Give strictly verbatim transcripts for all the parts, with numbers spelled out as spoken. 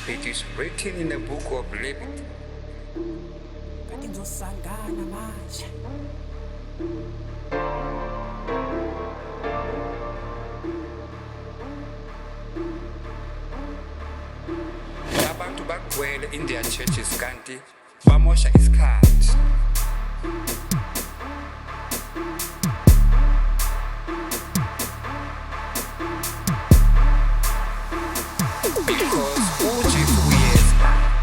It is written in the book of Leviticus. Kanti ngizosangana manje. Abantu bagcwele in their churches kanti bamosha isikhathi. Because uJesu uyeza.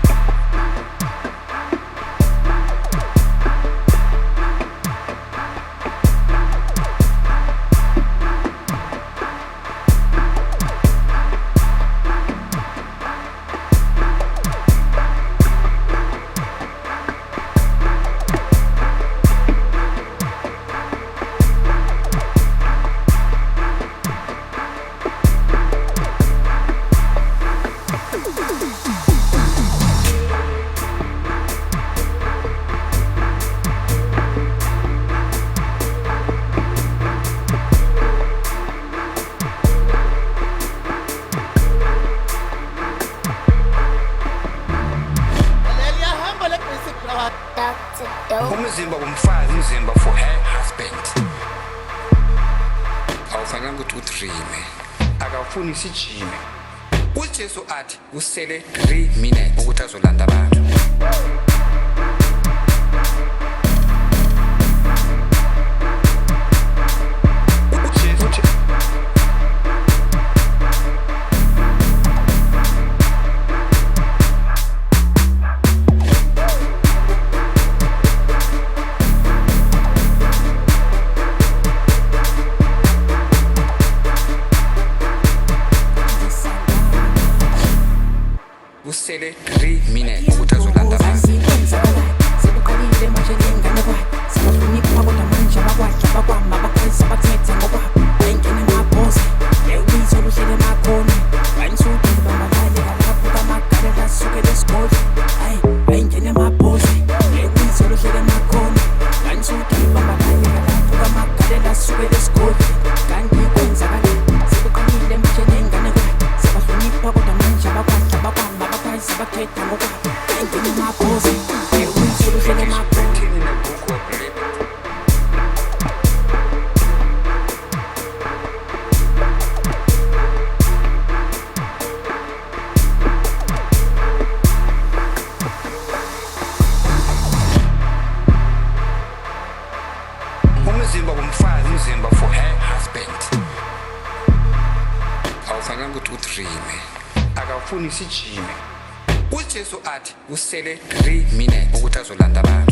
Umzimba womfazi umzimba for her husband. Awufanele ukuthi udreame. Akafuni sijime. uJesu athi usele three minutes ukuthi azolanda abantu. Usele three minutes ukuthi azolanda abantu. Sebuqalile manje ngengane kwayo. Sabahlonipha kodwa manje abakwazi abakwama abakwazi abathethe ngokwabo. Ayingene emabhoze. Yewizwe luhlele emakhona. Bayinsuku bamalale kalapho kamagale lasuke lesigodi. Ay, ayingene emabhoze. Yewizwe luhlele emakhona. Bayinsuku bamalale kalapho kamagale lasuke lesigodi. Kanti kwenzakala. Sebuqalile manje ngengane kwayo. Sabahlonipha kodwa manje abakwazi abakwama abakwazi abathethe ngokwabo. Ayingene emabhoze. Yewizwe luhlele emakhona. Written in the book of Leviticus. Umzimba womfazi umzimba for her husband. Awufanele ukuthi udreame. Akafuni sijime. uJesu athi usele three minutes ukuthi azolanda abantu.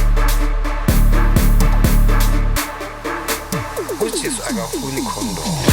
uJesu akafuni condom.